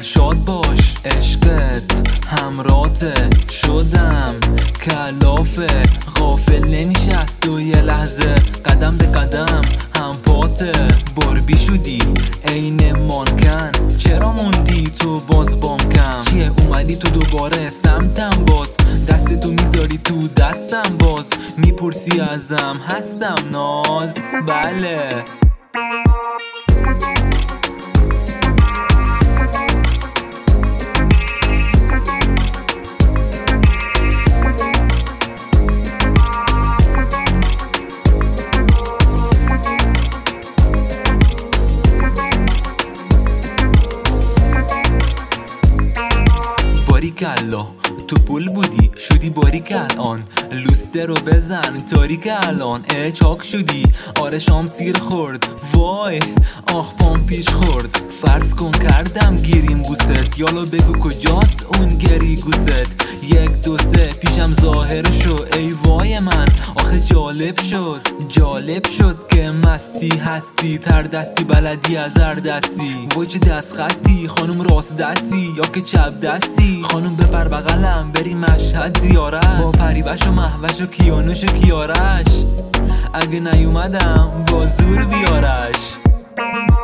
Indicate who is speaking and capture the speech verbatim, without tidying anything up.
Speaker 1: شاد باش، عشقت همراته، شدم کلافه، غافل نمیشست و یه لحظه قدم به قدم هم پاته. باربی شدی عین مانکن، چرا موندی تو باز بام کم؟ چیه اومدی تو دوباره سمتم باز، دست تو میذاری تو دستم باز، میپرسی ازم هستم ناز؟ بله باریکالله تو پول بودی شدی باریک الان، لوسته رو بزن تاریک الان. اه چاک شدی آره شام سیر خورد، وای آخ پام پیش خورد. فرض کن کردم گیریم بوست، یالا بگو کجاست اون گری گوست؟ یک دو سه پیشم ظاهر شو، ای وای من آخه جالب شد. جالب شد که مستی هستی، تر دستی بلدی از هر دستی. وای چه دست خطی خانم راست دستی یا که چپ دستی؟ خانم ببر بغلم بریم مشهد زیارت، با پریوش و محوش و کیانوش و کیارش. اگه نیومدم با زور بیارش.